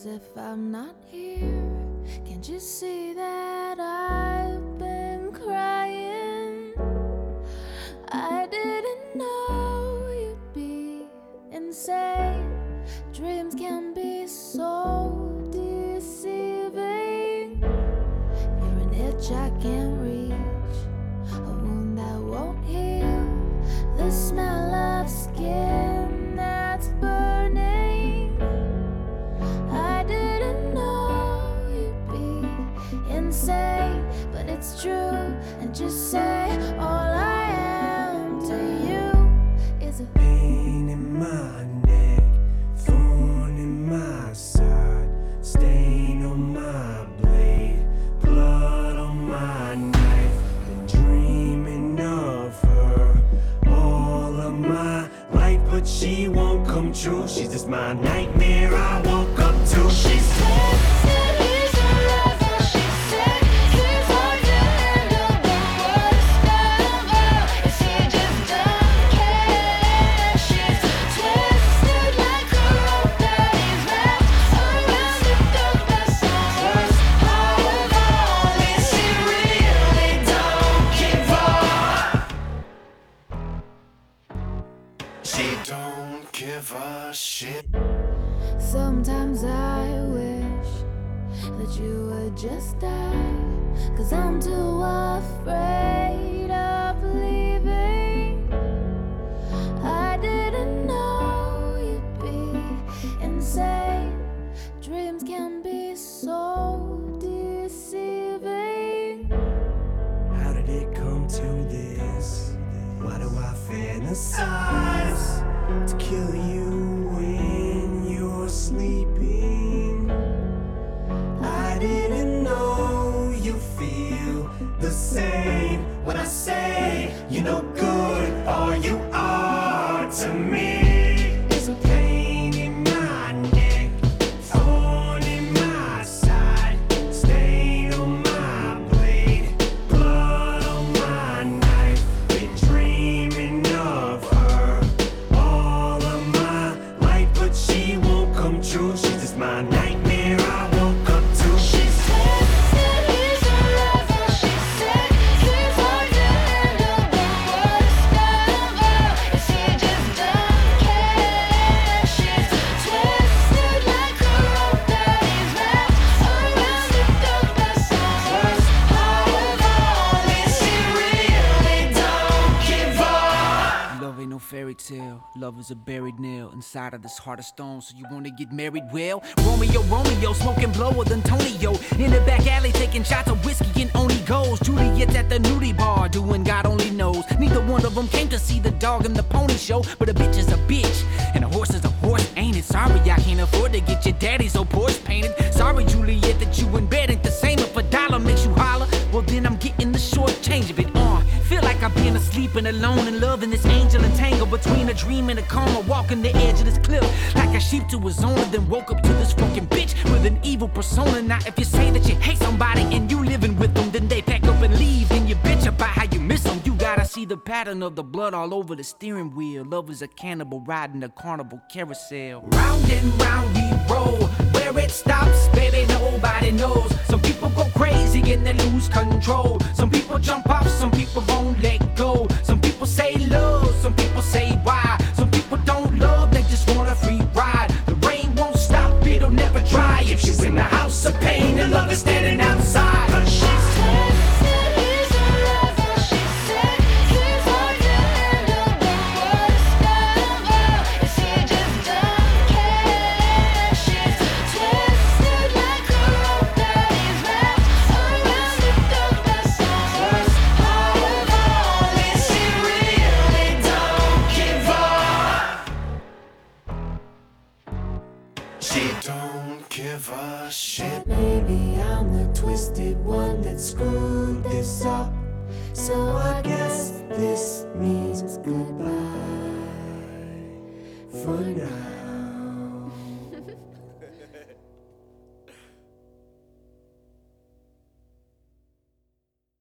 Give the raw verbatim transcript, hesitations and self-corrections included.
as if I'm not here. Can't you see that I've been crying? I didn't know you'd be insane. Dreams can be so deceiving. You're an itch I can't reach, a wound that won't heal, the smell of skin that's burning. I didn't know you'd be insane, but it's true. And just say all I am to you is a pain in my neck, thorn in my side, stain on my blade, blood on my knife. Been dreaming of her all of my life, but she won't come true. She's just my nightmare I woke up to. She's twisted, he's a lover. She's sick, she's hard to handle. The worst of all is he just don't care. She's twisted like a rope that he's wrapped around the dog. That's the worst part of all is she really don't give She don't give a shit. Sometimes I wish that you would just die, 'cause I'm too afraid of leaving. I didn't know you'd be insane. Dreams can be so deceiving. How did it come to this? Why do I fantasize to kill you when you're sleeping? I didn't know you feel the same when I say you're no good, all you are to me. It's a pain in my neck, thorn in my side, stain on my blade, blood on my knife. Been dreaming of her all of my life, but she won't come true. She's just my nightmare I woke up to. She's Twisted, he's a lover. She's sick, she's hard to handle. The worst of all is he just don't care. She's twisted like a rope that he's wrapped around the dog. That's the worst part of all is she really don't give up. Love ain't no fairy tale. Love is a buried nail inside of this heart of stone. So you wanna get married? Well, Romeo, Romeo, smoking blower than Tonyo. In the back alley, taking shots of whiskey and only goes. Juliet's at the nudie bar, doing God only knows. Neither one of them came to see the dog and the pony show. But a bitch is a bitch, and a horse is a horse, ain't it? Sorry, I can't afford to get your daddy's old Porsche painted. Sorry, Juliet, that you in bed ain't the same. If a dollar makes you holler, well then I'm getting the short change of it. Uh, feel like I've been asleep and alone in love, and this angel entangled between a dream and a coma, walking the edge of this cliff like a sheep to his owner, then woke up to this fucking bitch with an evil persona. Now if you say that you hate somebody and you living with them, then they pack up and leave, then you bitch about how you miss them. You gotta see the pattern of the blood all over the steering wheel. Love is a cannibal riding a carnival carousel. Round and round we roll, where it stops, baby, nobody knows. Some people go crazy and they lose control. Some people jump off, some people won't let go. Some people say love, some people say why. Some people don't love, they just want a free ride. The rain won't stop, it'll never dry. If she's in the house of pain, the love is standing outside. She's Twisted, he's a lover. She's sick, she's hard to handle. The worst of all is he just don't care. She's twisted like a rope that he's wrapped around the dog. That's the worst part of all is she really don't give up. She don't give a shit. Maybe I'm the twisted one that screwed this up. So I guess this means goodbye for now.